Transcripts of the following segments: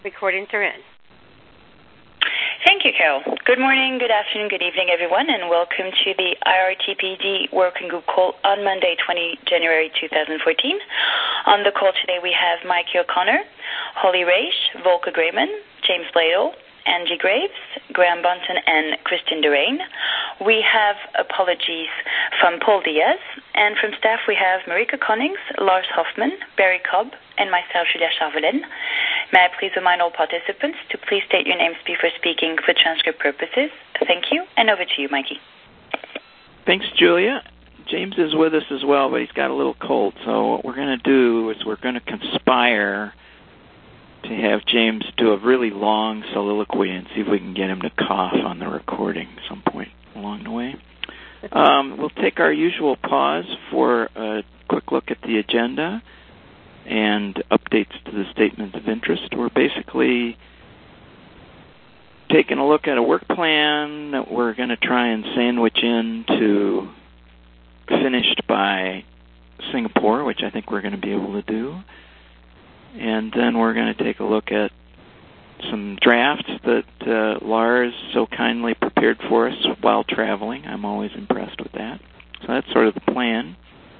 Recordings are in. Thank you, Carol. Good morning, good afternoon, good evening, everyone, and welcome to the IRTPD Working Group call on Monday, January 2014. On the call today, we have Mikey O'Connor, Holly Raish, Volker Grayman, James Bladel, Angie Graves, Graham Bunton, and Christine Durain. We have apologies from Paul Diaz, and from staff we have Marika Connings, Lars Hoffman, Barry Cobb, and myself, Julia Charvelin. May I please remind all participants to please state your names before speaking for transcript purposes. Thank you, and over to you, Mikey. Thanks, Julia. James is with us as well, but he's got a little cold, so what we're going to do is we're going to conspire to have James do a really long soliloquy and see if we can get him to cough on the recording at some point along the way. We'll take our usual pause for a quick look at the agenda and updates to the statement of interest. We're basically taking a look at a work plan that we're going to try and sandwich into finished by Singapore, which I think we're going to be able to do. And then we're going to take a look at some drafts that Lars so kindly prepared for us while traveling. I'm always impressed with that. So that's sort of the plan.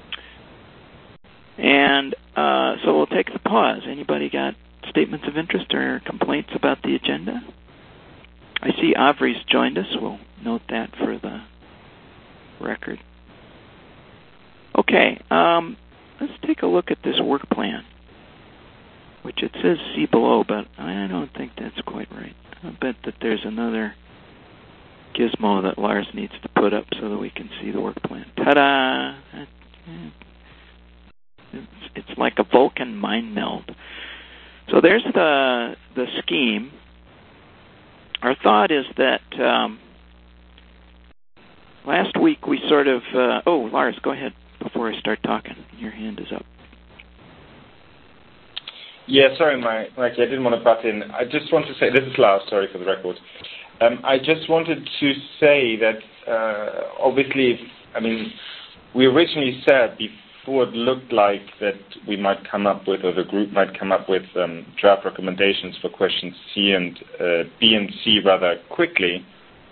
And so we'll take the pause. Anybody got statements of interest or complaints about the agenda? I see Avri's joined us. We'll note that for the record. Okay, let's take a look at this work plan, which it says see below, but I don't think that's quite right. I bet that there's another gizmo that Lars needs to put up so that we can see the work plan. Ta-da! It's like a Vulcan mind meld. So there's the scheme. Our thought is that last week we sort of... Lars, go ahead before I start talking. Your hand is up. Yeah, sorry, Mikey, I didn't want to butt in. I just want to say, this is Lars, sorry for the record. I just wanted to say that, obviously, we originally said before it looked like that we might come up with, or the group might come up with draft recommendations for questions B and C rather quickly.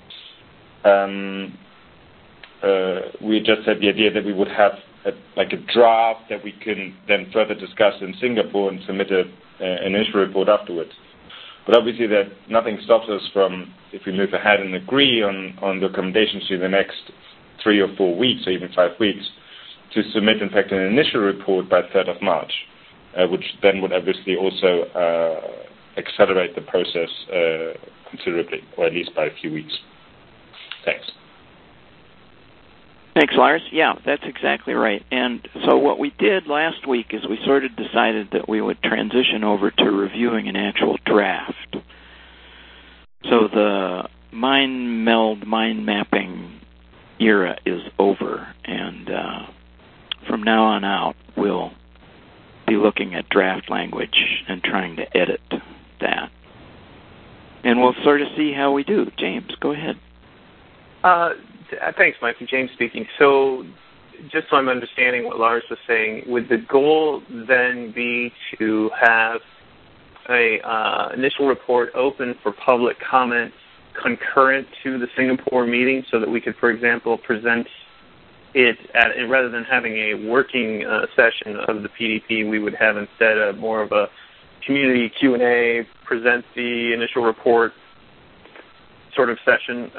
We just had the idea that we would have a draft that we can then further discuss in Singapore and submit an initial report afterwards. But obviously that nothing stops us from, if we move ahead and agree on the recommendations in the next 3 or 4 weeks, or even 5 weeks, to submit, in fact, an initial report by 3rd of March, which then would obviously also accelerate the process considerably, or at least by a few weeks. Thanks. Thanks, Lars. Yeah, that's exactly right. And so what we did last week is we sort of decided that we would transition over to reviewing an actual draft. So the mind mapping era is over, and from now on out, we'll be looking at draft language and trying to edit that. And we'll sort of see how we do. James, go ahead. Thanks, Mikey. James speaking. So just so I'm understanding what Lars was saying, would the goal then be to have a initial report open for public comment concurrent to the Singapore meeting so that we could, for example, present it rather than having a working session of the PDP, we would have instead more of a community Q&A, present the initial report sort of session.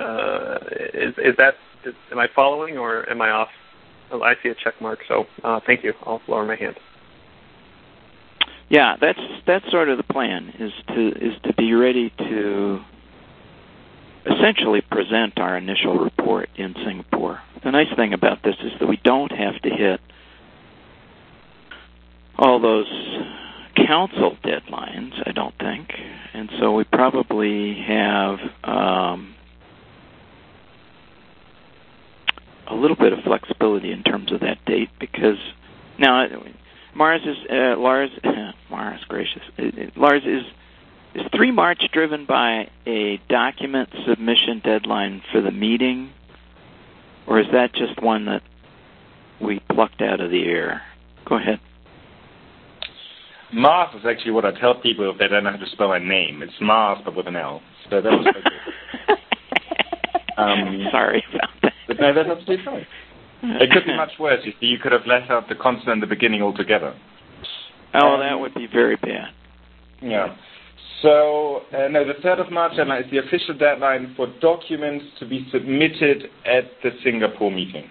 Am I following or am I off? Oh, I see a check mark, so thank you. I'll lower my hand. Yeah, that's sort of the plan, is to be ready to essentially present our initial report in Singapore. The nice thing about this is that we don't have to hit all those council deadlines, I don't think, and so we probably have a little bit of flexibility in terms of that date, because now Lars, is 3 March driven by a document submission deadline for the meeting, or is that just one that we plucked out of the air? Go ahead. Mars is actually what I tell people if they don't know how to spell my name. It's Mars, but with an L. So that was quite good. Sorry about that. But no, that's absolutely fine. It could be much worse. You could have left out the consonant at the beginning altogether. Oh, that would be very bad. Yeah. So, no, the 3rd of March deadline is the official deadline for documents to be submitted at the Singapore meeting.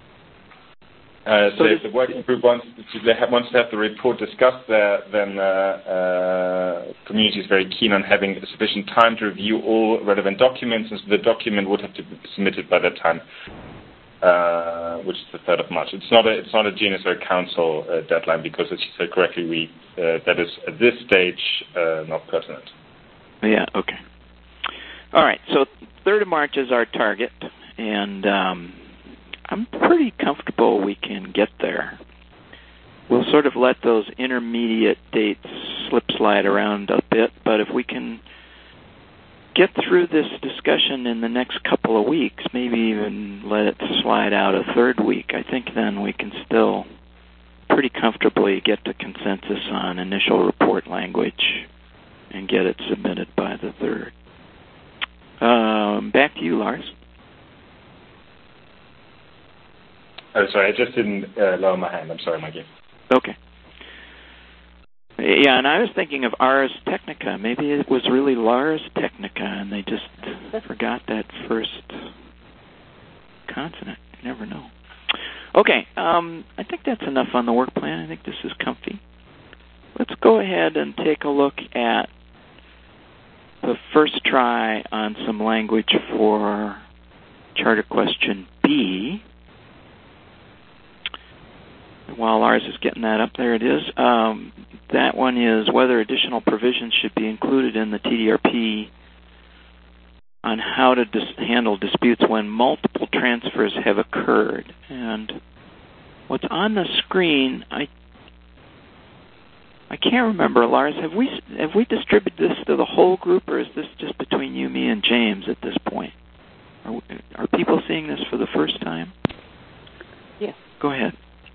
So if the working group wants to have the report discussed there, then community is very keen on having sufficient time to review all relevant documents, and so the document would have to be submitted by that time, which is the 3rd of March. It's not a GNS or Council deadline because, as you said correctly, that is at this stage not pertinent. Yeah. Okay. All right. So 3rd of March is our target, and I'm pretty comfortable we can get there. We'll sort of let those intermediate dates slide around a bit, but if we can get through this discussion in the next couple of weeks, maybe even let it slide out a 3rd week, I think then we can still pretty comfortably get to consensus on initial report language and get it submitted by the 3rd. Back to you, Lars. Oh, sorry, I just didn't lower my hand. I'm sorry, Mikey. Okay. Yeah, and I was thinking of Ars Technica. Maybe it was really Lars Technica, and they just forgot that first consonant. You never know. Okay, I think that's enough on the work plan. I think this is comfy. Let's go ahead and take a look at the first try on some language for Charter Question B. While Lars is getting that up, there it is. That one is whether additional provisions should be included in the TDRP on how to handle disputes when multiple transfers have occurred. And what's on the screen, I can't remember, Lars. Have we distributed this to the whole group, or is this just between you, me, and James at this point? Are people seeing this for the first time? Yes. Go ahead.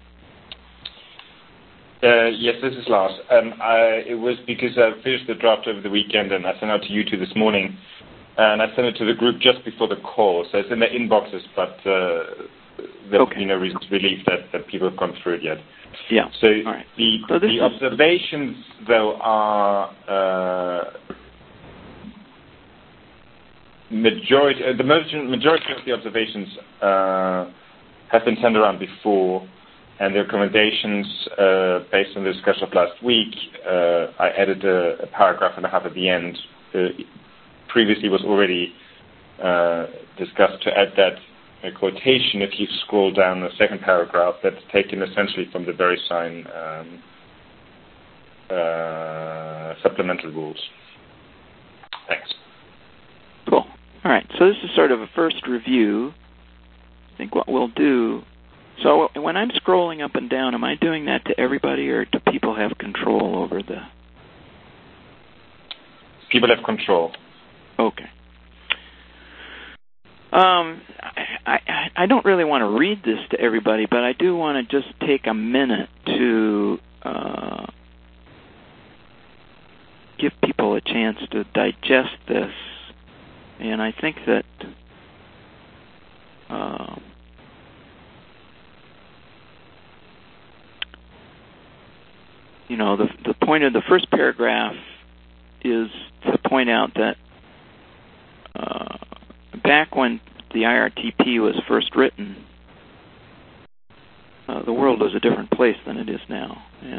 Yes, this is Lars. It was because I finished the draft over the weekend and I sent it out to you two this morning, and I sent it to the group just before the call, so it's in their inboxes, but there would be no reason to believe that people have gone through it yet. Yeah. So, all right. the observations, though, are the majority of the observations have been sent around before. And the recommendations, based on the discussion of last week, I added a paragraph and a half at the end. Previously was already discussed to add that quotation. If you scroll down the second paragraph, that's taken essentially from the VeriSign supplemental rules. Thanks. Cool. All right. So this is sort of a first review. I think what we'll do... So when I'm scrolling up and down, am I doing that to everybody, or do people have control over the... People have control. Okay. I don't really want to read this to everybody, but I do want to just take a minute to give people a chance to digest this. And I think that... the point of the first paragraph is to point out that back when the IRTP was first written, the world was a different place than it is now.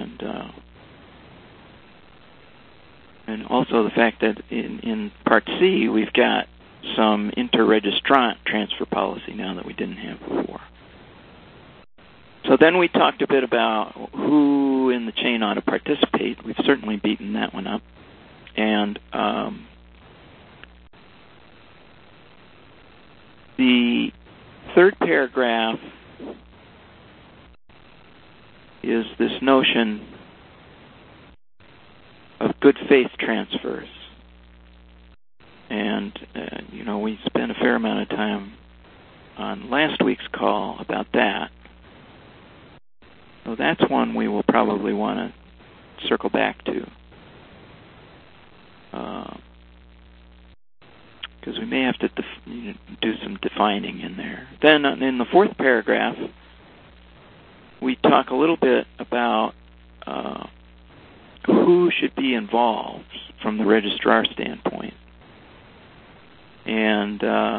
And also the fact that in Part C, we've got some inter-registrant transfer policy now that we didn't have before. So then we talked a bit about who in the chain ought to participate. We've certainly beaten that one up. And the third paragraph is this notion of good faith transfers. And, we spent a fair amount of time on last week's call about that. So that's one we will probably want to circle back to. Because we may have to do some defining in there. Then in the fourth paragraph, we talk a little bit about who should be involved from the registrar standpoint. And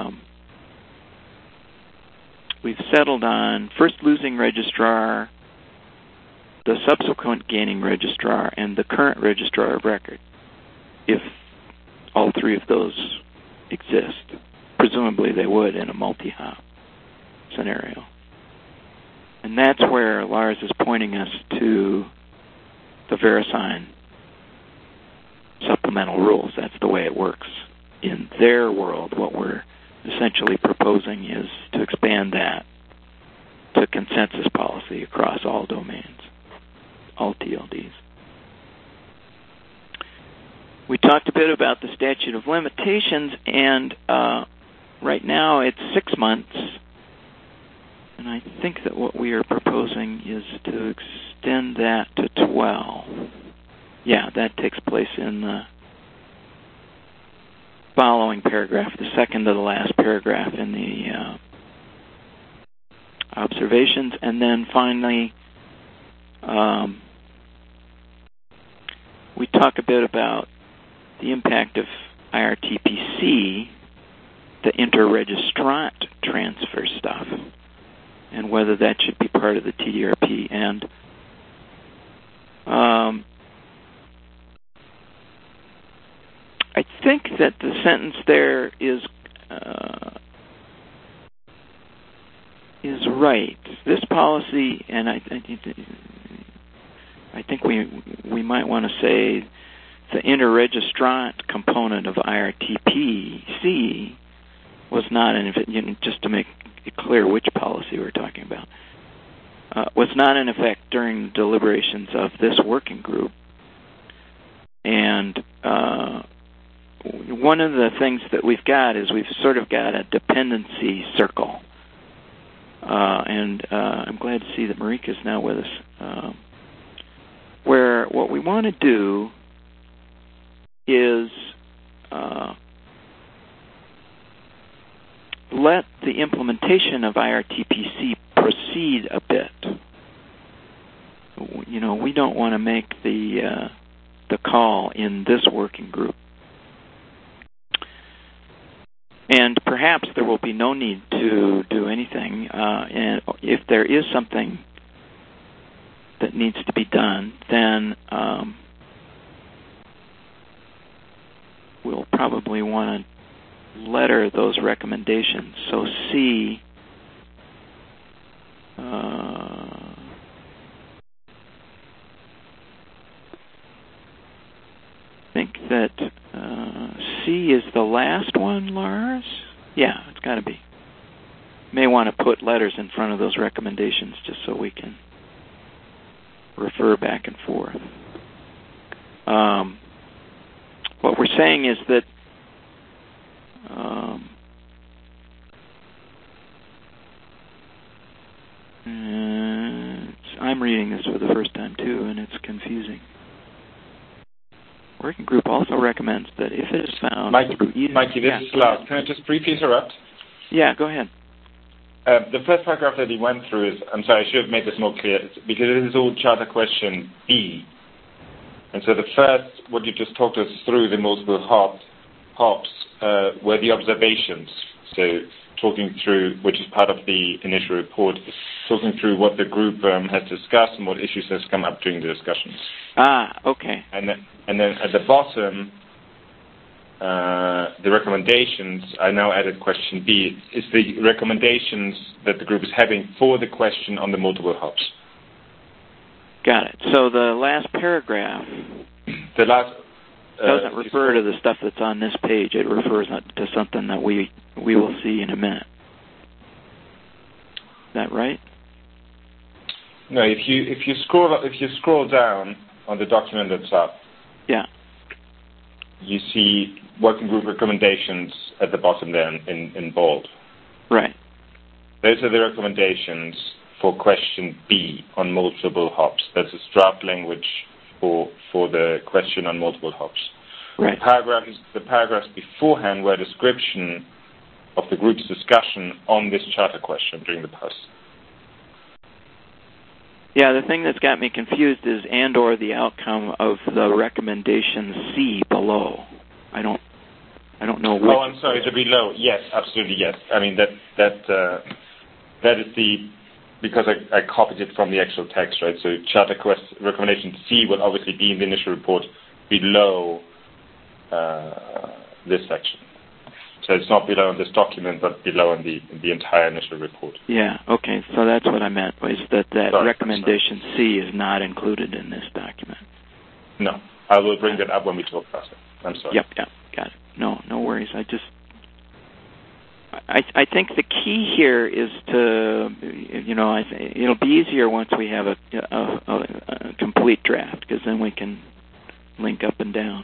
we've settled on first losing registrar, the subsequent gaining registrar, and the current registrar of record, if all three of those exist. Presumably they would in a multi-hop scenario. And that's where Lars is pointing us to the VeriSign supplemental rules. That's the way it works. In their world, what we're essentially proposing is to expand that to consensus policy across all domains, all TLDs. We talked a bit about the statute of limitations, and right now it's 6 months. And I think that what we are proposing is to extend that to 12. Yeah, that takes place in the following paragraph, the second to the last paragraph in the observations. And then finally, we talk a bit about the impact of IRTPC, the inter-registrant transfer stuff, and whether that should be part of the TDRP. And I think that the sentence there is right. This policy, and I think we might want to say the inter-registrant component of IRTPC was not, just to make it clear which policy we're talking about, was not in effect during the deliberations of this working group. And one of the things that we've got is we've sort of got a dependency circle. And I'm glad to see that Marika's now with us, where what we want to do is let the implementation of IRTPC proceed a bit. We don't want to make the call in this working group. And perhaps there will be no need to do anything. And if there is something that needs to be done, then we'll probably want to letter those recommendations. So C, I think that C is the last one, Lars? Yeah, it's got to be. May want to put letters in front of those recommendations just so we can refer back and forth. What we're saying is that I'm reading this for the first time too, and it's confusing. Working group also recommends that if it is found... Mikey, this is Lars. Can I just briefly interrupt? Yeah, go ahead. The first paragraph that he went through is, I'm sorry, I should have made this more clear, because it is all charter question B. And so the first, what you just talked us through, the multiple hops, were the observations. So talking through, which is part of the initial report, talking through what the group has discussed and what issues has come up during the discussions. Okay. And then at the bottom, the recommendations, I now added question B, is the recommendations that the group is having for the question on the multiple hops. Got it. So the last paragraph doesn't refer to the stuff that's on this page. It refers to something that we will see in a minute. Is that right? No, if you scroll down on the document that's up, yeah, you see working group recommendations at the bottom there in bold. Right. Those are the recommendations for question B on multiple hops. That's a draft language for the question on multiple hops. Right. The paragraphs beforehand were a description of the group's discussion on this charter question during the post. Yeah, the thing that's got me confused is and or the outcome of the recommendation C below. I don't know which. Oh, I'm sorry, the below. Yes, absolutely, yes. I mean, that is because I copied it from the actual text, right? So charter recommendation C will obviously be in the initial report below this section. So it's not below in this document, but below in the entire initial report. Yeah, okay. So that's what I meant, was that recommendation C is not included in this document. No. I will bring that up when we talk about it. I'm sorry. Yep, got it. No worries. I think the key here is to, it'll be easier once we have a complete draft, because then we can link up and down.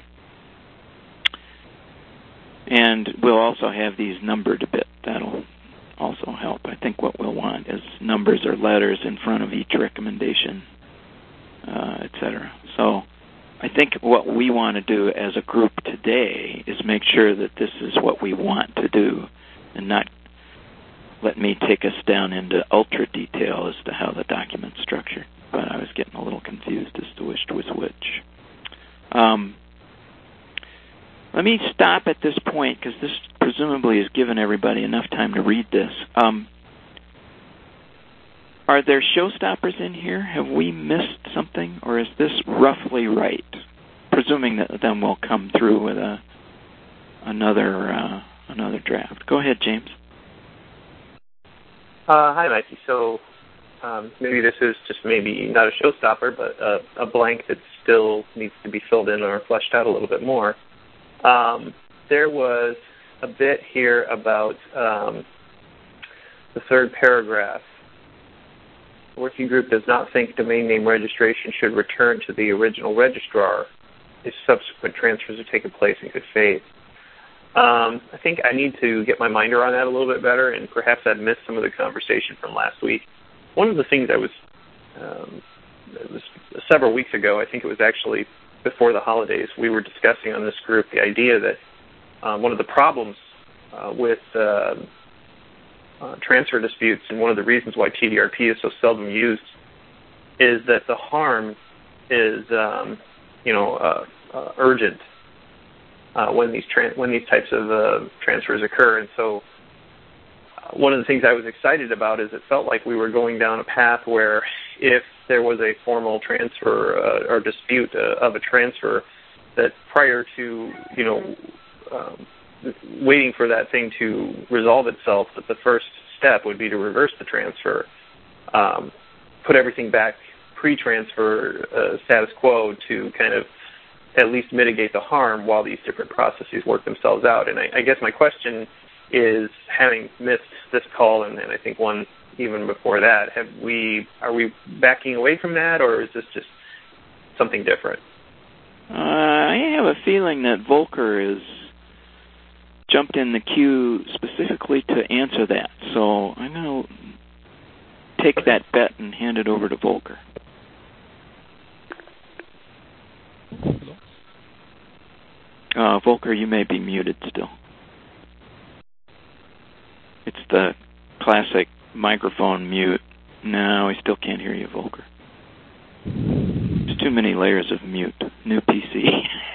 And we'll also have these numbered a bit. That'll also help. I think what we'll want is numbers or letters in front of each recommendation, et cetera. So I think what we want to do as a group today is make sure that this is what we want to do and not let me take us down into ultra detail as to how the document's structured. But I was getting a little confused as to which was which. Let me stop at this point, because this presumably has given everybody enough time to read this. Are there showstoppers in here? Have we missed something, or is this roughly right? Presuming that then we'll come through with another draft. Go ahead, James. Hi, Mikey. So maybe this is just maybe not a showstopper, but a blank that still needs to be filled in or fleshed out a little bit more. There was a bit here about the third paragraph. The working group does not think domain name registration should return to the original registrar if subsequent transfers are taking place in good faith. I think I need to get my mind around that a little bit better, and perhaps I'd missed some of the conversation from last week. One of the things it was several weeks ago, I think it was actually before the holidays, we were discussing on this group the idea that one of the problems with transfer disputes, and one of the reasons why TDRP is so seldom used, is that the harm is urgent when these types of transfers occur. And so one of the things I was excited about is it felt like we were going down a path where if there was a formal transfer or dispute of a transfer, that prior to waiting for that thing to resolve itself, that the first step would be to reverse the transfer, put everything back pre-transfer status quo to kind of at least mitigate the harm while these different processes work themselves out. And I guess my question is, having missed this call and I think one even before that, are we backing away from that, or is this just something different? I have a feeling that Volker is jumped in the queue specifically to answer that. So I'm going to take that bet and hand it over to Volker. Volker, you may be muted still. It's the classic microphone mute. No, we still can't hear you, Volker. There's too many layers of mute. New PC.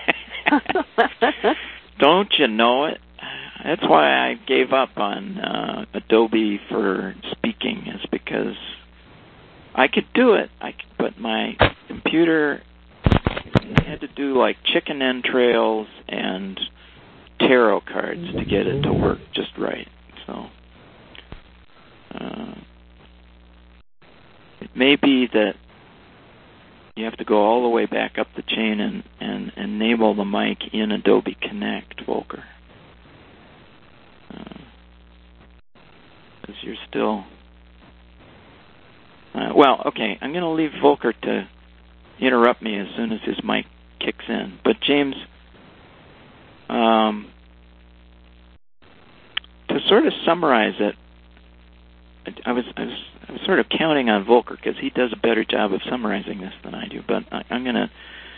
Don't you know it? That's why I gave up on Adobe for speaking, is because I could do it, but my computer had to do like chicken entrails and tarot cards to get it to work just right. So it may be that you have to go all the way back up the chain and enable the mic in Adobe Connect, Volker. Because you're still... well, okay, I'm going to leave Volker to interrupt me as soon as his mic kicks in. But James, to sort of summarize it, I was sort of counting on Volker because he does a better job of summarizing this than I do. But I'm going to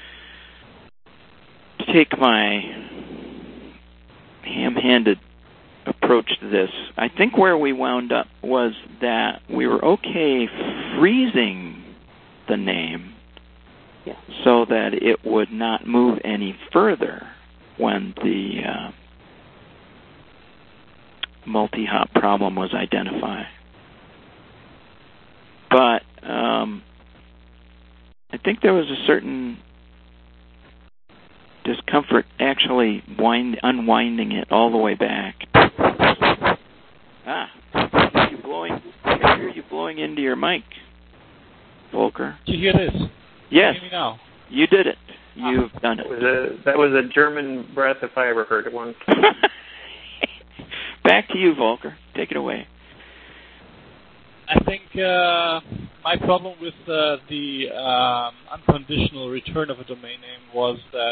take my ham-handed approach to this. I think where we wound up was that we were okay freezing the name so that it would not move any further when the multi-hop problem was identified. But I think there was a certain discomfort actually unwinding it all the way back. I hear you blowing into your mic, Volker. Did you hear this? Yes. Can you hear me now? You did it. You've done it. That was a German breath if I ever heard one. Back to you, Volker. Take it away. I think my problem with the unconditional return of a domain name was that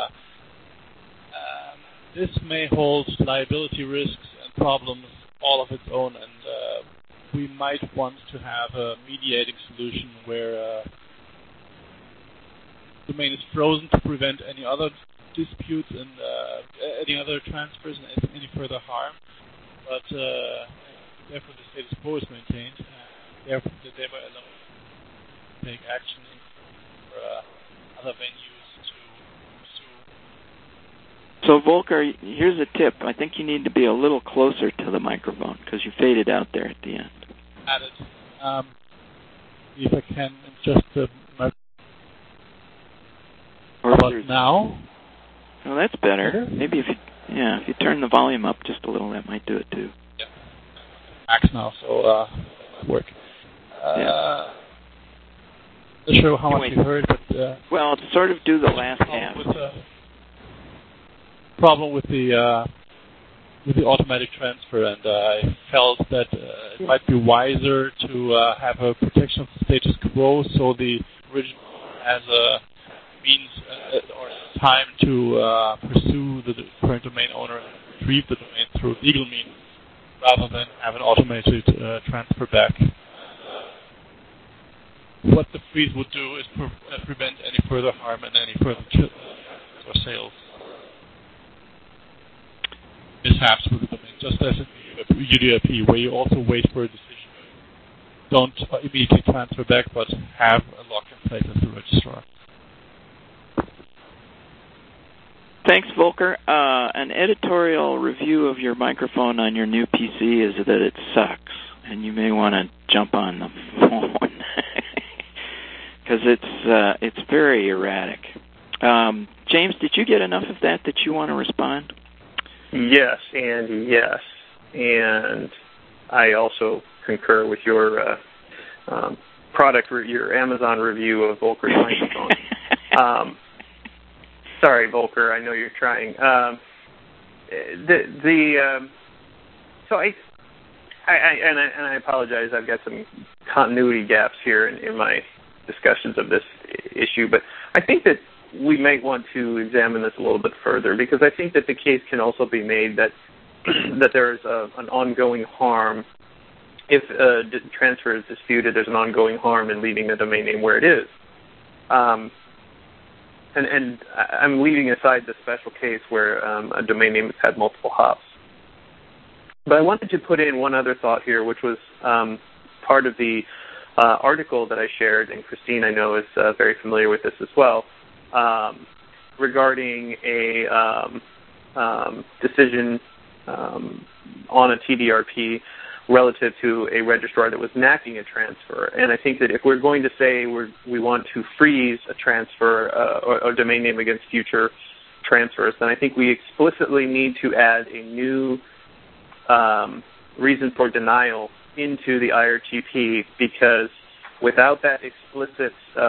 this may hold liability risks and problems all of its own, and we might want to have a mediating solution where the domain is frozen to prevent any other disputes and any other transfers and any further harm. But therefore, the status quo is maintained. Therefore, the DEMA alone take action for other venues to pursue. So, Volker, here's a tip. I think you need to be a little closer to the microphone because you faded out there at the end. Added. If I can adjust the microphone. How about now? Well, that's better. Maybe if you turn the volume up just a little, that might do it too. Yeah. Max now, so work. Not sure how much you heard, but well, sort of do the last half. Problem with the automatic transfer, and I felt that it might be wiser to have a protection of the status quo, so the original has a means or time to pursue the current domain owner and retrieve the domain through legal means, rather than have an automated transfer back. What the freeze would do is prevent any further harm and any further or sales mishaps with the domain, just as in UDP, where you also wait for a decision. Don't immediately transfer back, but have a lock in place as the registrar. Thanks, Volker. An editorial review of your microphone on your new PC is that it sucks, and you may want to jump on the phone because it's very erratic. James, did you get enough of that you want to respond? Yes, and yes, and I also concur with your your Amazon review of Volker's microphone. Sorry, Volker. I know you're trying. So I apologize. I've got some continuity gaps here in my discussions of this issue, but I think that we might want to examine this a little bit further, because I think that the case can also be made that there is an ongoing harm if transfer is disputed. There's an ongoing harm in leaving the domain name where it is. And I'm leaving aside the special case where a domain name has had multiple hops. But I wanted to put in one other thought here, which was part of the article that I shared, and Christine, I know, is very familiar with this as well, regarding a decision on a TDRP relative to a registrar that was enacting a transfer. And I think that if we're going to say we want to freeze a transfer or a domain name against future transfers, then I think we explicitly need to add a new reason for denial into the IRTP, because without that explicit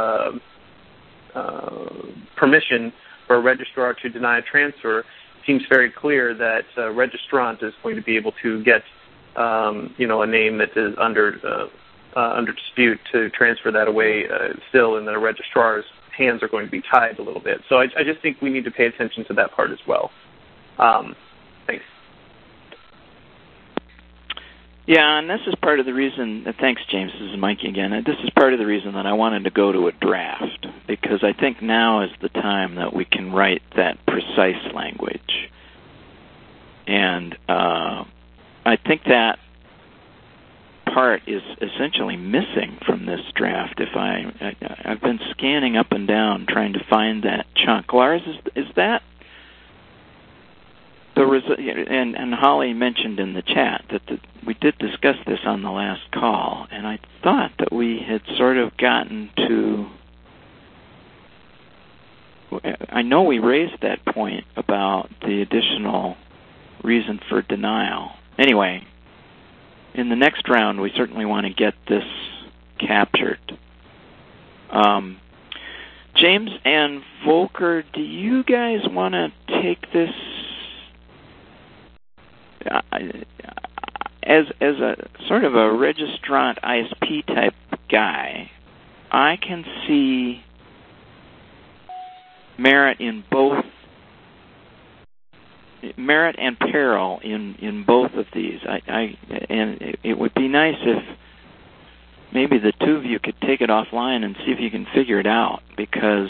permission for a registrar to deny a transfer, it seems very clear that a registrant is going to be able to get a name that is under dispute to transfer that away still, and the registrar's hands are going to be tied a little bit. So I just think we need to pay attention to that part as well. Thanks. Yeah, and this is part of the reason, thanks, James, this is Mikey again. This is part of the reason that I wanted to go to a draft, because I think now is the time that we can write that precise language. And I think that part is essentially missing from this draft. I've been scanning up and down trying to find that chunk. Lars, is that and Holly mentioned in the chat that we did discuss this on the last call, and I thought that we had sort of gotten to... I know we raised that point about the additional reason for denial. Anyway, in the next round, we certainly want to get this captured. James and Volker, do you guys want to take this as a sort of a registrant ISP type guy? I can see merit and peril in both of these. And it would be nice if maybe the two of you could take it offline and see if you can figure it out, because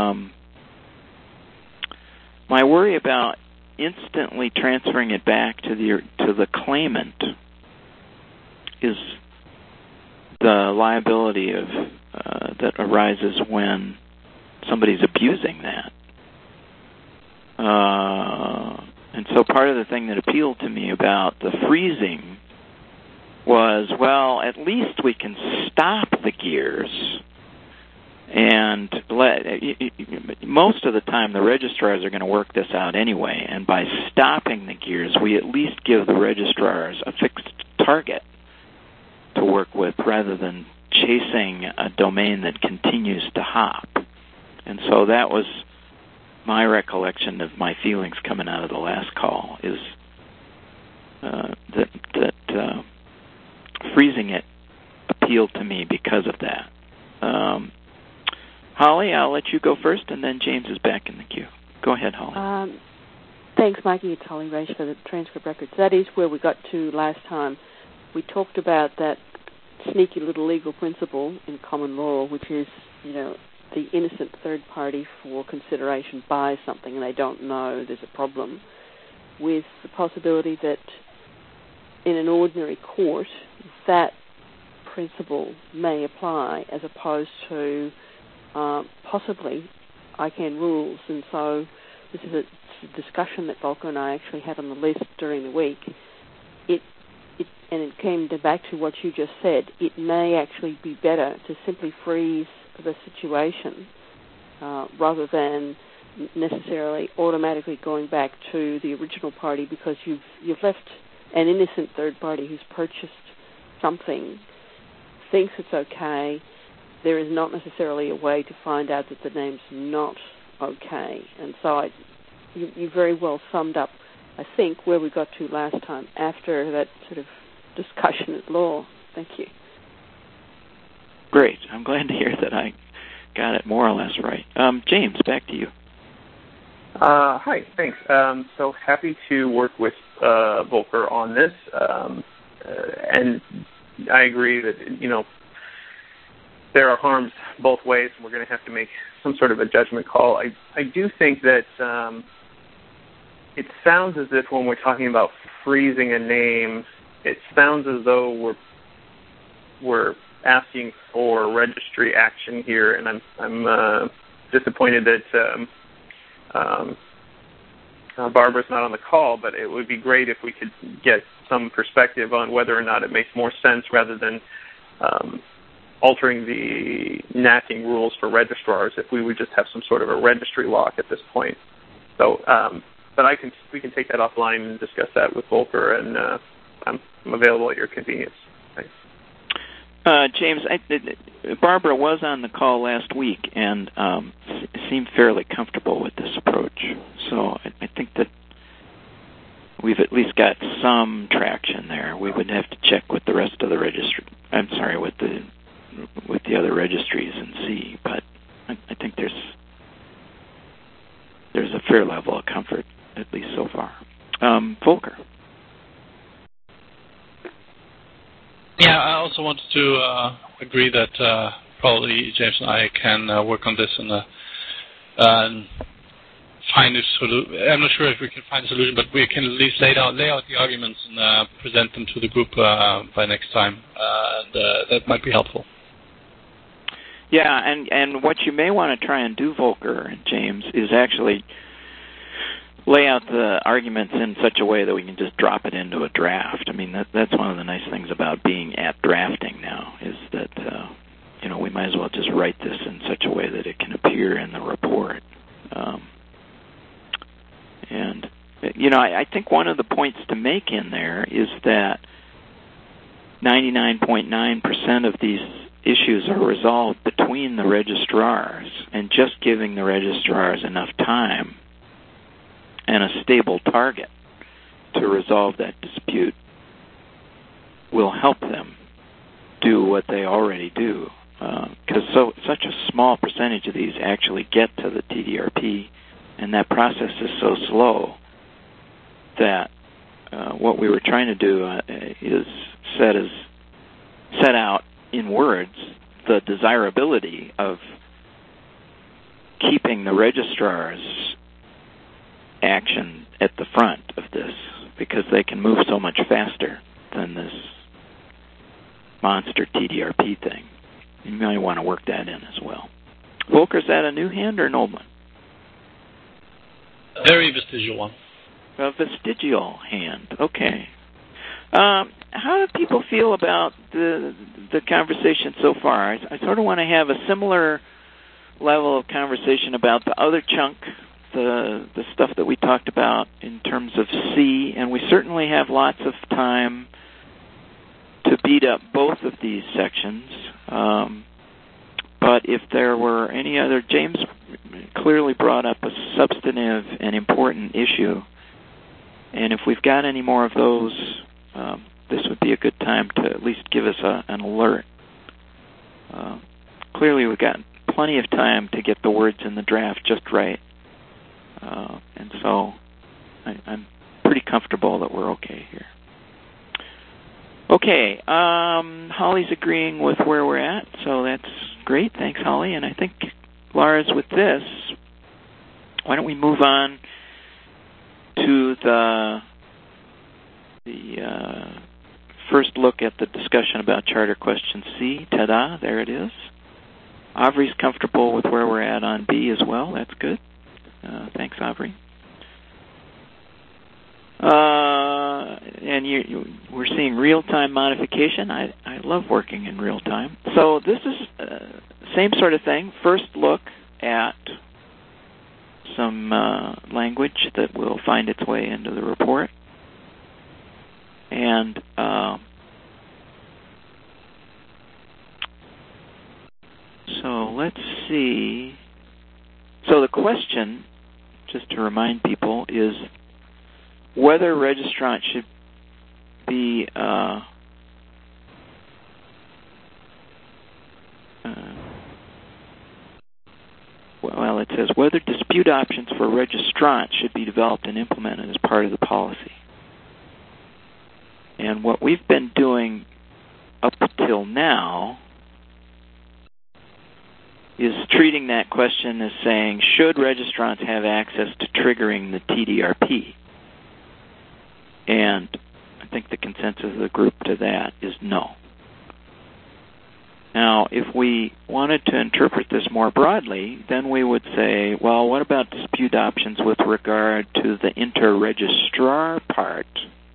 my worry about instantly transferring it back to the claimant is the liability of that arises when somebody's abusing that. And so part of the thing that appealed to me about the freezing was, well, at least we can stop the gears. And most of the time, the registrars are going to work this out anyway. And by stopping the gears, we at least give the registrars a fixed target to work with, rather than chasing a domain that continues to hop. And so that was my recollection of my feelings coming out of the last call, is that freezing it appealed to me because of that. Holly, I'll let you go first, and then James is back in the queue. Go ahead, Holly. Thanks, Mikey. It's Holly Race for the transcript records. That is where we got to last time. We talked about that sneaky little legal principle in common law, which is, the innocent third party for consideration buys something and they don't know there's a problem, with the possibility that in an ordinary court that principle may apply, as opposed to possibly ICANN rules. And so this is a discussion that Volker and I actually had on the list during the week. And it came back to what you just said. It may actually be better to simply freeze the situation rather than necessarily automatically going back to the original party, because you've left an innocent third party who's purchased something, thinks it's okay. There is not necessarily a way to find out that the name's not okay. And so you very well summed up, I think, where we got to last time after that sort of discussion at law. Thank you. Great. I'm glad to hear that I got it more or less right. James, back to you. Hi, thanks. So happy to work with Volker on this. And I agree that, there are harms both ways, and we're going to have to make some sort of a judgment call. I do think that it sounds as if when we're talking about freezing a name, it sounds as though we're asking for registry action here, and I'm disappointed that Barbara's not on the call, but it would be great if we could get some perspective on whether or not it makes more sense, rather than altering the NACing rules for registrars, if we would just have some sort of a registry lock at this point. So, but we can take that offline and discuss that with Volker, and I'm available at your convenience. Thanks. James, Barbara was on the call last week and seemed fairly comfortable with this approach. So I think that we've at least got some traction there. We would have to check with the rest of the registry. I'm sorry, with the other registries and see. But I think there's a fair level of comfort, at least so far. Volker. Yeah, I also wanted to agree that probably James and I can work on this and find a solution. I'm not sure if we can find a solution, but we can at least lay out the arguments and present them to the group by next time. That might be helpful. Yeah, and what you may want to try and do, Volker and James, is actually lay out the arguments in such a way that we can just drop it into a draft. I mean, that's one of the nice things about being at drafting now, is that we might as well just write this in such a way that it can appear in the report. And I think one of the points to make in there is that 99.9% of these issues are resolved between the registrars, and just giving the registrars enough time and a stable target to resolve that dispute will help them do what they already do. Because such a small percentage of these actually get to the TDRP, and that process is so slow that what we were trying to do is set out in words the desirability of keeping the registrar's action at the front of this, because they can move so much faster than this monster TDRP thing. You might want to work that in as well. Volker, is that a new hand or an old one? Very vestigial one. A vestigial hand. Okay. How do people feel about the conversation so far? I sort of want to have a similar level of conversation about the other chunk, the stuff that we talked about in terms of C, and we certainly have lots of time to beat up both of these sections. But if there were any other, James clearly brought up a substantive and important issue, and if we've got any more of those, this would be a good time to at least give us an alert. Clearly we've got plenty of time to get the words in the draft just right, and so I'm pretty comfortable that we're okay here. Okay, Holly's agreeing with where we're at, so that's great. Thanks, Holly. And I think, Lars, with this, why don't we move on to the first look at the discussion about Charter Question C. Ta-da, there it is. Avri's comfortable with where we're at on B as well. That's good. Thanks, Avri. And we're seeing real-time modification. I love working in real time. So this is same sort of thing. First look at some language that will find its way into the report. And so let's see. So the question, just to remind people, is whether registrant should be well, it says whether dispute options for registrant should be developed and implemented as part of the policy. And what we've been doing up until now is treating that question as saying, should registrants have access to triggering the TDRP? And I think the consensus of the group to that is no. Now, if we wanted to interpret this more broadly, then we would say, well, what about dispute options with regard to the inter-registrar part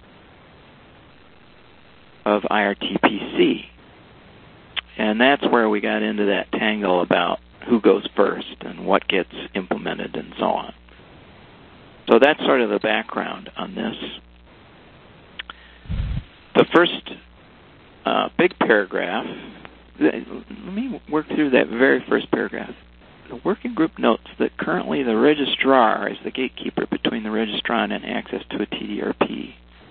of IRTPC? And that's where we got into that tangle about who goes first and what gets implemented and so on. So that's sort of the background on this. The first big paragraph, let me work through that very first paragraph. The working group notes that currently the registrar is the gatekeeper between the registrant and access to a TDRP.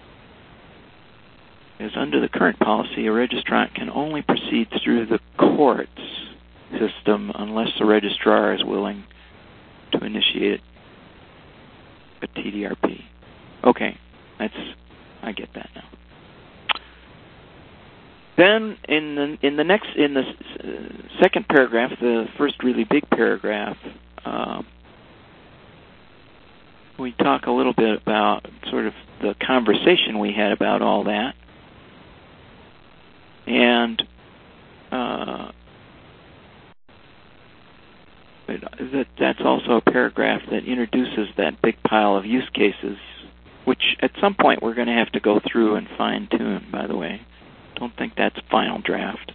As under the current policy, a registrant can only proceed through the courts system unless the registrar is willing to initiate a TDRP. Okay, I get that now. Then in the second paragraph, the first really big paragraph, we talk a little bit about sort of the conversation we had about all that, and that's also a paragraph that introduces that big pile of use cases, which at some point we're going to have to go through and fine-tune, by the way. Don't think that's final draft.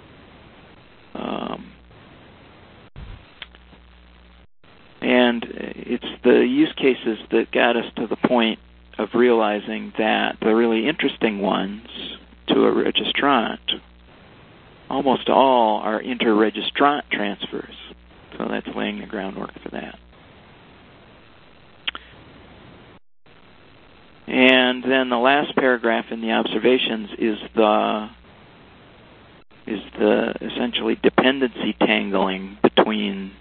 And it's the use cases that got us to the point of realizing that the really interesting ones to a registrant, almost all are inter-registrant transfers. So that's laying the groundwork for that. And then the last paragraph in the observations is the essentially dependency tangling between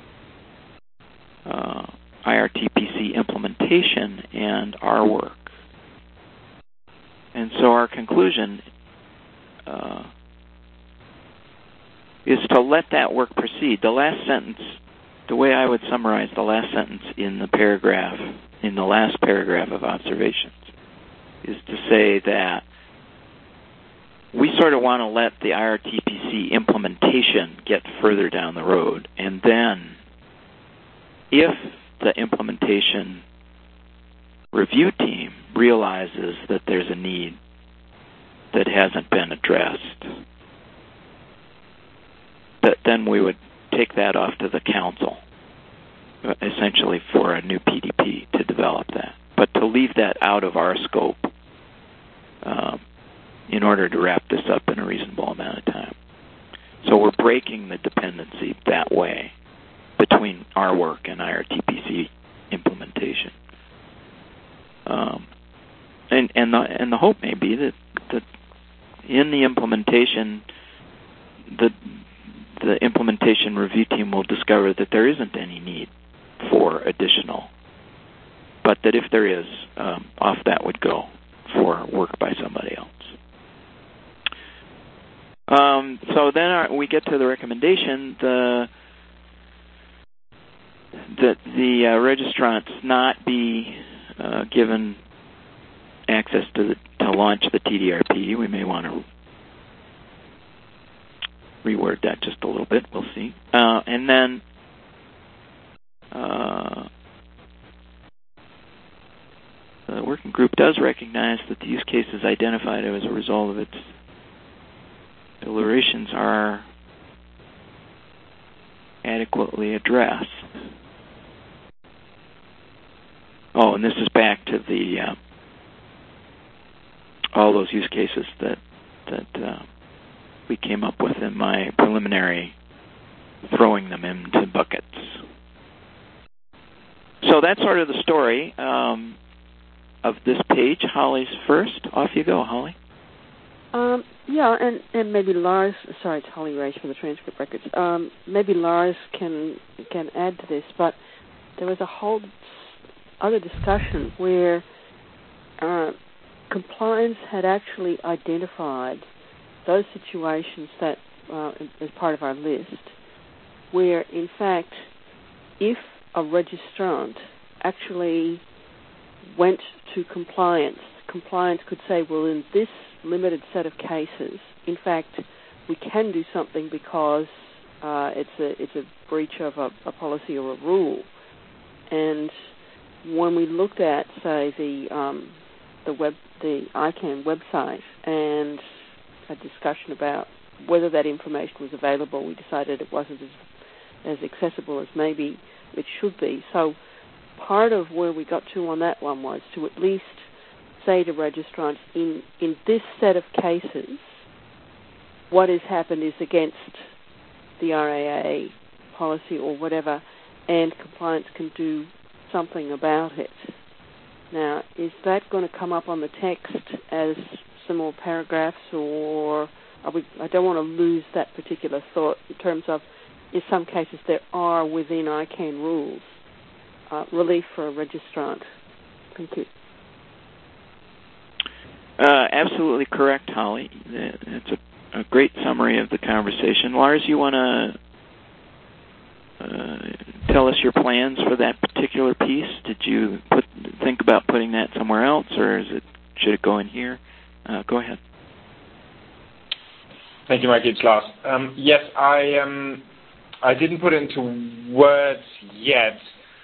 IRTPC implementation and our work. And so our conclusion is to let that work proceed. The last sentence, the way I would summarize the last sentence in the paragraph, in the last paragraph of observations, is to say that we sort of want to let the IRTPC implementation get further down the road, and then if the implementation review team realizes that there's a need that hasn't been addressed, that then we would take that off to the council, essentially for a new PDP to develop that. But to leave that out of our scope in order to wrap this up in a reasonable amount of time. So we're breaking the dependency that way between our work and IRTPC implementation. And the hope may be that in the implementation, the implementation review team will discover that there isn't any need for additional, but that if there is, off that would go for work by somebody else. So then we get to the recommendation that the registrants not be given access to launch the TDRP. We may want to reword that just a little bit. We'll see. And then the working group does recognize that the use cases identified as a result of its deliberations are adequately addressed. Oh, and this is back to the all those use cases that we came up with in my preliminary throwing them into buckets. So that's sort of the story of this page. Holly's first. Off you go, Holly. Yeah, and maybe Lars. Sorry, it's Holly Race for the transcript records. Maybe Lars can add to this, but there was a whole other discussion where compliance had actually identified those situations that, as part of our list, where in fact, if a registrant actually went to compliance could say, well, in this limited set of cases, in fact, we can do something because it's a breach of a policy or a rule. And when we looked at, say, the ICANN website and a discussion about whether that information was available, we decided it wasn't as accessible as maybe it should be. So part of where we got to on that one was to at least say to registrants, in this set of cases, what has happened is against the RAA policy or whatever, and compliance can do something about it. Now, is that going to come up on the text as some more paragraphs, or I don't want to lose that particular thought in terms of, in some cases, there are within ICANN rules relief for a registrant. Thank you. Absolutely correct, Holly. It's a great summary of the conversation. Lars, you want to tell us your plans for that particular piece? Did you think about putting that somewhere else, or should it go in here? Go ahead. Thank you, Mike. It's Lars. Yes, I didn't put it into words yet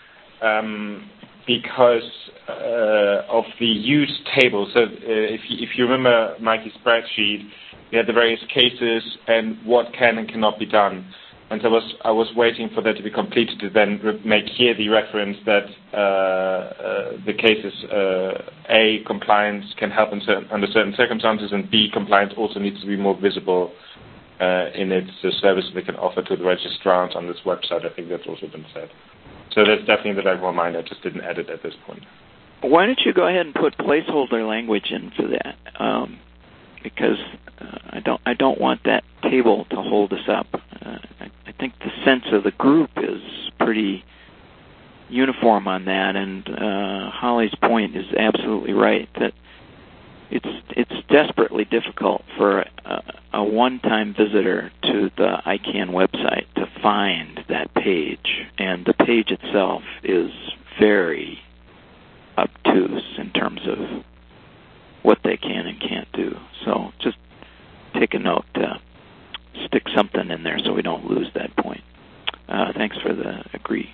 because of the use table. So if you remember Mikey's spreadsheet, we had the various cases and what can and cannot be done. And so I was waiting for that to be completed to then make here the reference that the cases A, compliance can help under certain circumstances, and B, compliance also needs to be more visible in its service they can offer to the registrants on this website. I think that's also been said. So that's definitely in the back of my mind. I just didn't add it at this point. Why don't you go ahead and put placeholder language in for that? Because I don't want that table to hold us up. I think the sense of the group is pretty uniform on that, and Holly's point is absolutely right that it's desperately difficult for a one-time visitor to the ICANN website to find that page, and the page itself is very obtuse in terms of what they can and can't do. So just take a note, stick something in there so we don't lose that point. Thanks for the agree.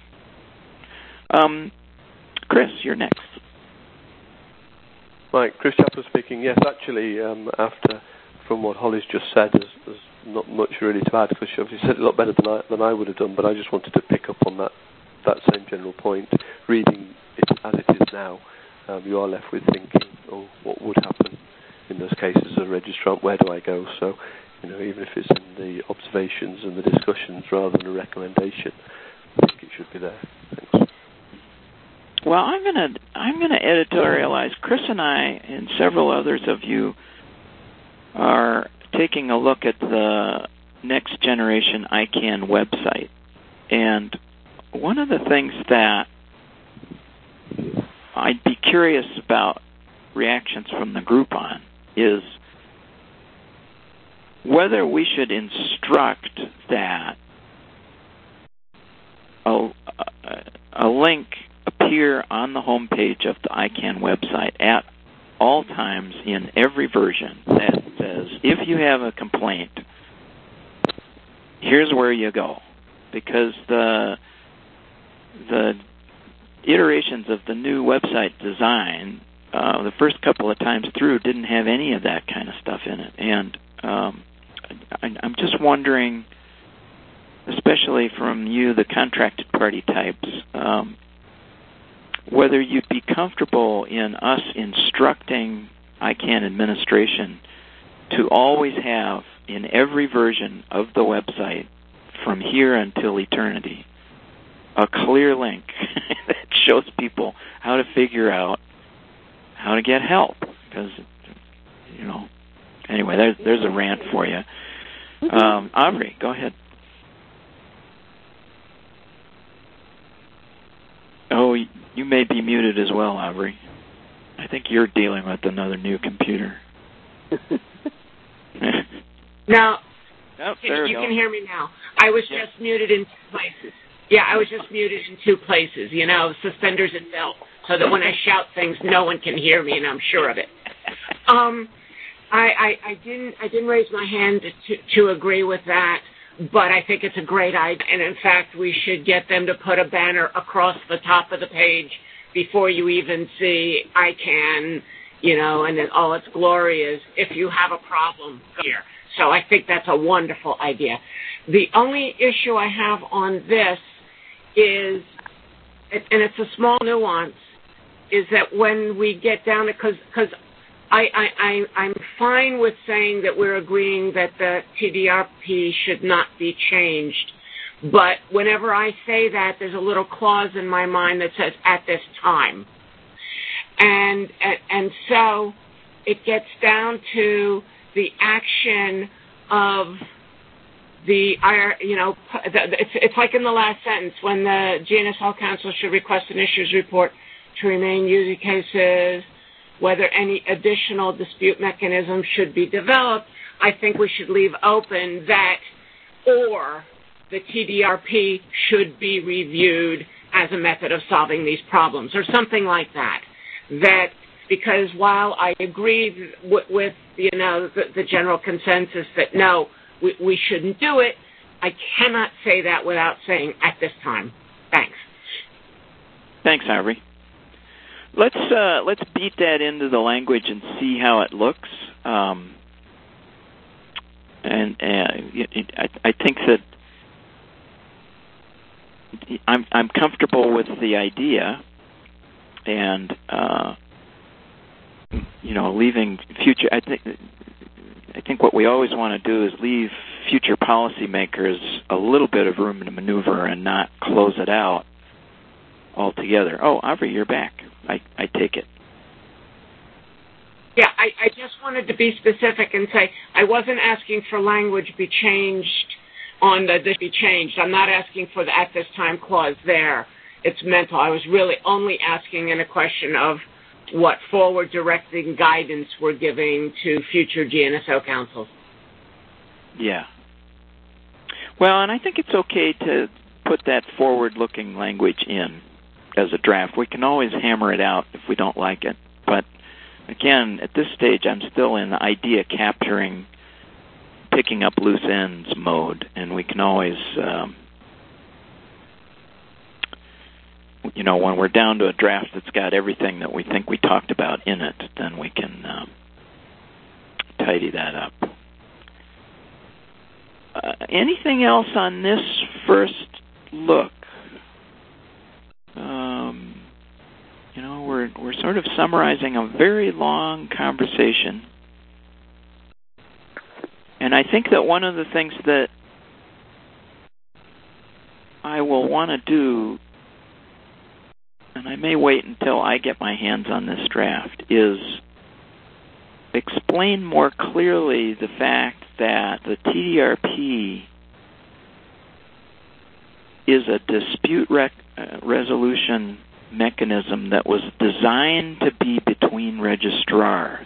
Chris, you're next. Mike, Chris Chappell speaking. Yes, actually, from what Holly's just said, there's not much really to add, because she obviously said it a lot better than I would have done, but I just wanted to pick up on that same general point. Reading it as it is now, you are left with thinking, oh, what would happen in those cases as a registrant? Where do I go? So, even if it's in the observations and the discussions rather than a recommendation, I think it should be there. Thanks. Well, I'm gonna editorialize. Chris and I and several others of you are taking a look at the next generation ICANN website, and one of the things that I'd be curious about reactions from the group on is whether we should instruct that a link appear on the home page of the ICANN website at all times in every version that says, if you have a complaint, here's where you go. Because the iterations of the new website design, the first couple of times through, didn't have any of that kind of stuff in it. And I'm just wondering, especially from you, the contracted party types, whether you'd be comfortable in us instructing ICANN administration to always have, in every version of the website, from here until eternity, a clear link that shows people how to figure out how to get help. Because, anyway, there's a rant for you. Aubrey, go ahead. Oh, you may be muted as well, Aubrey. I think you're dealing with another new computer. No. Oh, you can hear me now. I was just muted in 2 places. Yeah, I was just muted in 2 places, suspenders and belt, so that when I shout things, no one can hear me, and I'm sure of it. I didn't raise my hand to agree with that, but I think it's a great idea, and in fact, we should get them to put a banner across the top of the page before you even see ICANN, and in all its glory is, if you have a problem, here. So I think that's a wonderful idea. The only issue I have on this is, and it's a small nuance, is that when we get down to, because I'm fine with saying that we're agreeing that the TDRP should not be changed, but whenever I say that, there's a little clause in my mind that says, at this time. And so it gets down to the action of the, it's like in the last sentence, when the GNSL Council should request an issues report to remain user cases, whether any additional dispute mechanism should be developed, I think we should leave open that or the TDRP should be reviewed as a method of solving these problems or something like that. Because while I agree with the general consensus that no, we shouldn't do it, I cannot say that without saying at this time. Thanks. Thanks, Ivory. Let's beat that into the language and see how it looks. I think that I'm comfortable with the idea, and leaving future. I think what we always want to do is leave future policymakers a little bit of room to maneuver and not close it out altogether. Oh, Ivory, you're back. I take it. Yeah, I just wanted to be specific and say I wasn't asking for language be changed on the this be changed. I'm not asking for the at this time clause there. It's mental. I was really only asking in a question of what forward directing guidance we're giving to future GNSO councils. Yeah. Well, and I think it's okay to put that forward-looking language in as a draft. We can always hammer it out if we don't like it. But, again, at this stage, I'm still in idea capturing, picking up loose ends mode, and we can always, when we're down to a draft that's got everything that we think we talked about in it, then we can tidy that up. Anything else on this first look? We're sort of summarizing a very long conversation. And I think that one of the things that I will want to do, and I may wait until I get my hands on this draft, is explain more clearly the fact that the TDRP is a dispute resolution mechanism that was designed to be between registrars,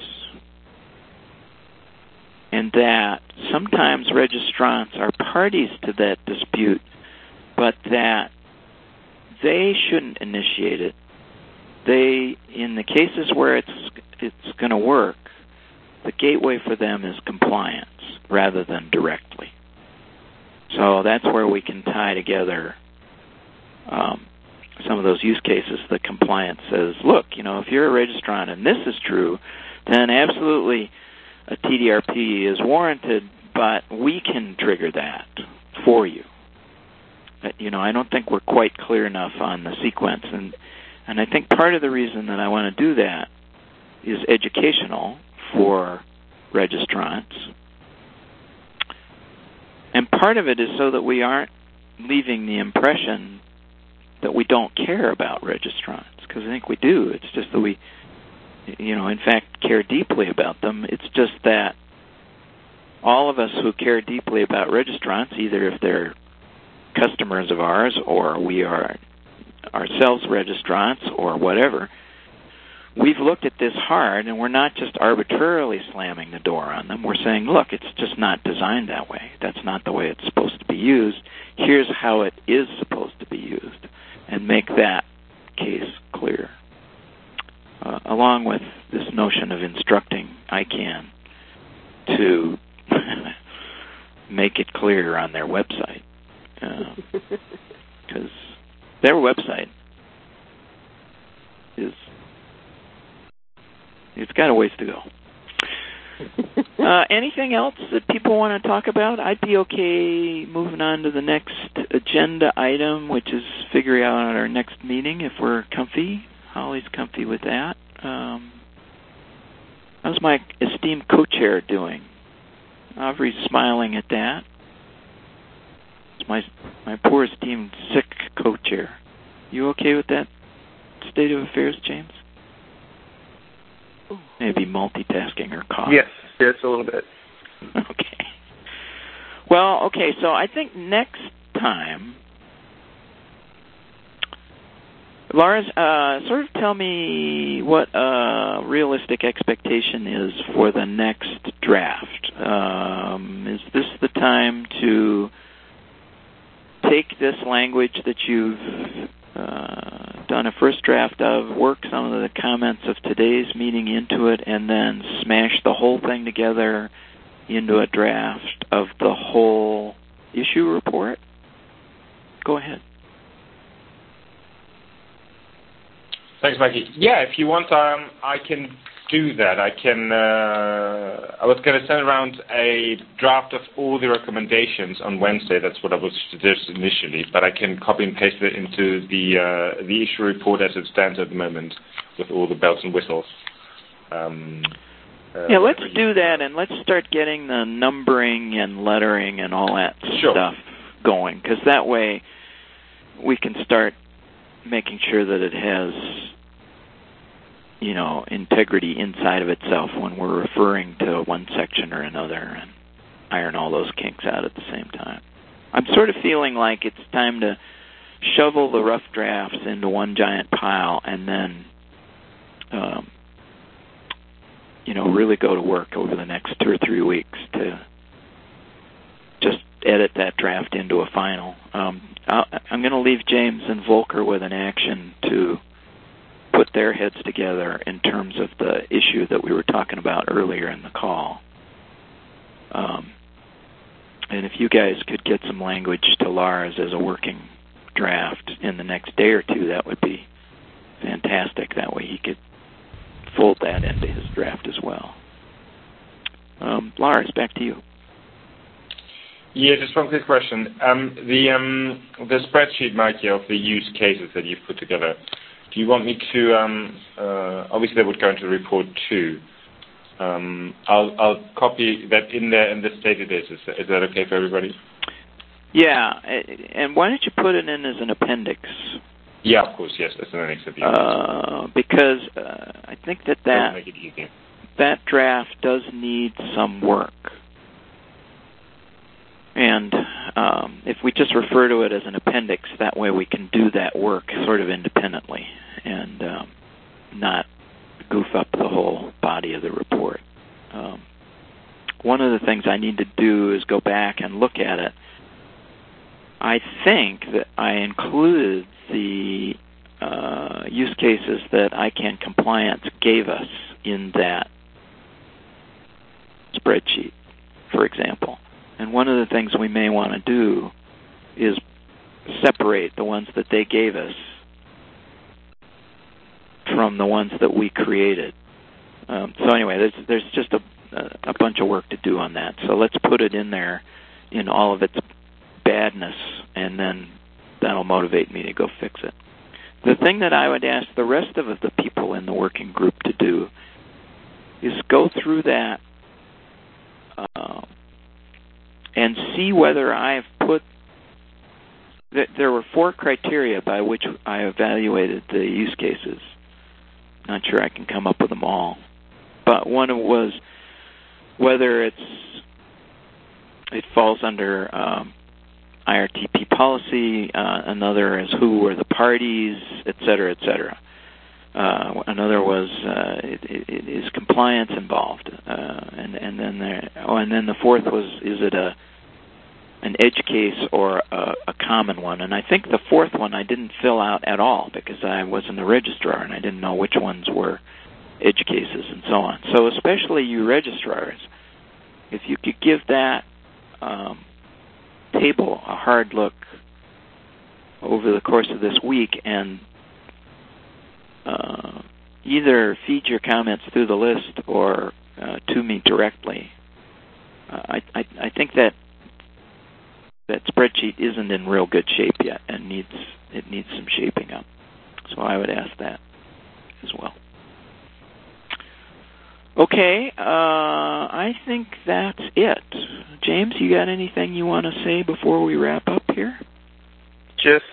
and that sometimes registrants are parties to that dispute, but that they shouldn't initiate it. In the cases where it's going to work, the gateway for them is compliance rather than directly. So that's where we can tie together some of those use cases. The compliance says, look, if you're a registrant and this is true, then absolutely a TDRP is warranted, but we can trigger that for you. I don't think we're quite clear enough on the sequence, and I think part of the reason that I want to do that is educational for registrants, and part of it is so that we aren't leaving the impression that we don't care about registrants, because I think we do. It's just that we, in fact, care deeply about them. It's just that all of us who care deeply about registrants, either if they're customers of ours or we are ourselves registrants or whatever, we've looked at this hard, and we're not just arbitrarily slamming the door on them. We're saying, look, it's just not designed that way. That's not the way it's supposed to be used. Here's how it is supposed to be used, and make that case clear, along with this notion of instructing ICANN to make it clear on their website, because their website it's got a ways to go. Anything else that people want to talk about? I'd be okay moving on to the next agenda item, which is figuring out our next meeting if we're comfy. Holly's comfy with that. How's my esteemed co-chair doing? Aubrey's smiling at that. It's my poor esteemed sick co-chair. You okay with that state of affairs, James? Maybe multitasking or coughing. Yes, a little bit. Okay. Well, so I think next time Lars, sort of tell me what a realistic expectation is for the next draft. Is this the time to take this language that you've done a first draft of, work some of the comments of today's meeting into it, and then smash the whole thing together into a draft of the whole issue report? Go ahead. Thanks, Mikey. Yeah, if you want, I can do that. I was going to send around a draft of all the recommendations on Wednesday. That's what I was suggesting initially, but I can copy and paste it into the issue report as it stands at the moment with all the bells and whistles. Yeah, let's do that, and let's start getting the numbering and lettering and all that stuff going, because that way we can start making sure that it has, integrity inside of itself when we're referring to one section or another, and iron all those kinks out at the same time. I'm sort of feeling like it's time to shovel the rough drafts into one giant pile and then, really go to work over the next 2 or 3 weeks to just edit that draft into a final. I'm going to leave James and Volker with an action to put their heads together in terms of the issue that we were talking about earlier in the call. And if you guys could get some language to Lars as a working draft in the next day or two, that would be fantastic. That way he could fold that into his draft as well. Lars, back to you. Yeah, just one quick question. The spreadsheet, Mikey, of the use cases that you've put together, do you want me to, obviously that would go into the report too. I'll copy that in there and just state it is. Is that okay for everybody? Yeah, and why don't you put it in as an appendix? Yeah, of course, yes, as an annex of the because I think that make it easier. That draft does need some work. And if we just refer to it as an appendix, that way we can do that work sort of independently and not goof up the whole body of the report. One of the things I need to do is go back and look at it. I think that I included the use cases that ICANN Compliance gave us in that spreadsheet, for example. And one of the things we may want to do is separate the ones that they gave us from the ones that we created. So anyway, there's just a bunch of work to do on that. So let's put it in there in all of its badness, and then that'll motivate me to go fix it. The thing that I would ask the rest of the people in the working group to do is go through that and see whether I've put... There were 4 criteria by which I evaluated the use cases. Not sure I can come up with them all. But one was whether it falls under IRTP policy, another is who were the parties, et cetera, et cetera. Another was is compliance involved, and then the fourth was, is it an edge case or a common one? And I think the fourth one I didn't fill out at all because I wasn't a registrar and I didn't know which ones were edge cases and so on. So especially you registrars, if you could give that table a hard look over the course of this week and either feed your comments through the list or to me directly. I think that spreadsheet isn't in real good shape yet and needs some shaping up. So I would ask that as well. Okay, I think that's it. James, you got anything you want to say before we wrap up here? Just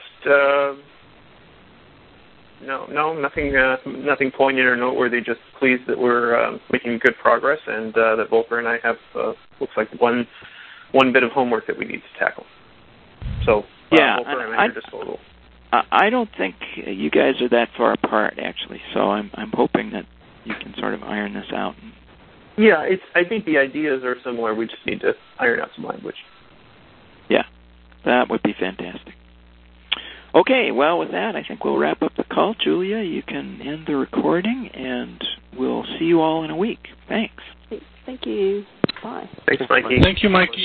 no, nothing poignant or noteworthy. Just pleased that we're making good progress, and that Volker and I have looks like one bit of homework that we need to tackle. So yeah, Volker, I'm at your disposal. I don't think you guys are that far apart, actually. So I'm hoping that you can sort of iron this out. Yeah, I think the ideas are similar. We just need to iron out some language. Yeah, that would be fantastic. Okay, well, with that, I think we'll wrap up the call. Julia, you can end the recording, and we'll see you all in a week. Thanks. Thank you. Bye. Thanks, Mikey. Thank you, Mikey.